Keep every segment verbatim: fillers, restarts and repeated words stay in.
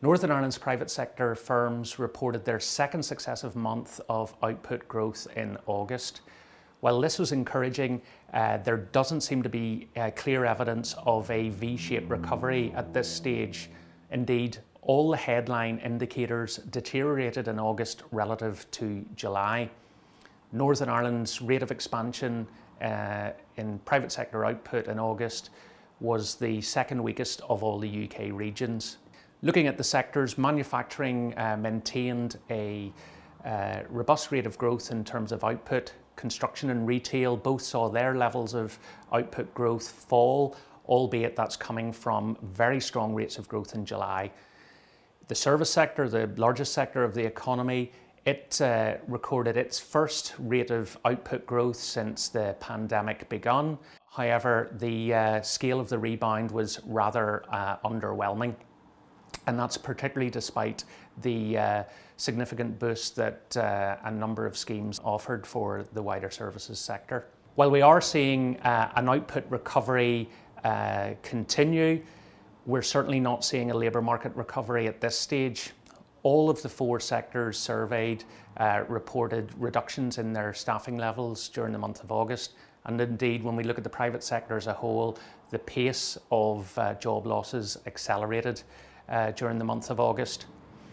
Northern Ireland's private sector firms reported their second successive month of output growth in August. While this was encouraging, uh, there doesn't seem to be uh, clear evidence of a V-shaped recovery at this stage. Indeed, all the headline indicators deteriorated in August relative to July. Northern Ireland's rate of expansion uh, in private sector output in August was the second weakest of all the U K regions. Looking at the sectors, manufacturing uh, maintained a uh, robust rate of growth in terms of output. Construction and retail both saw their levels of output growth fall, albeit that's coming from very strong rates of growth in July. The service sector, the largest sector of the economy, it uh, recorded its first rate of output growth since the pandemic begun. However, the uh, scale of the rebound was rather uh, underwhelming. And that's particularly despite the uh, significant boost that uh, a number of schemes offered for the wider services sector. While we are seeing uh, an output recovery uh, continue, we're certainly not seeing a labour market recovery at this stage. All of the four sectors surveyed uh, reported reductions in their staffing levels during the month of August. And indeed, when we look at the private sector as a whole, the pace of uh, job losses accelerated Uh, during the month of August.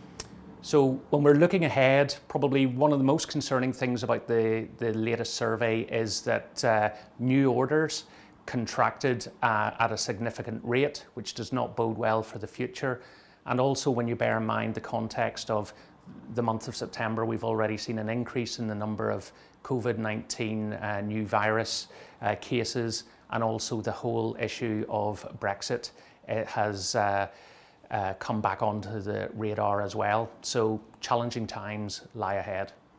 So when we're looking ahead, probably one of the most concerning things about the, the latest survey is that uh, new orders contracted uh, at a significant rate, which does not bode well for the future. And also when you bear in mind the context of the month of September, we've already seen an increase in the number of COVID nineteen uh, new virus uh, cases, and also the whole issue of Brexit. It has uh, Uh, come back onto the radar as well. So challenging times lie ahead.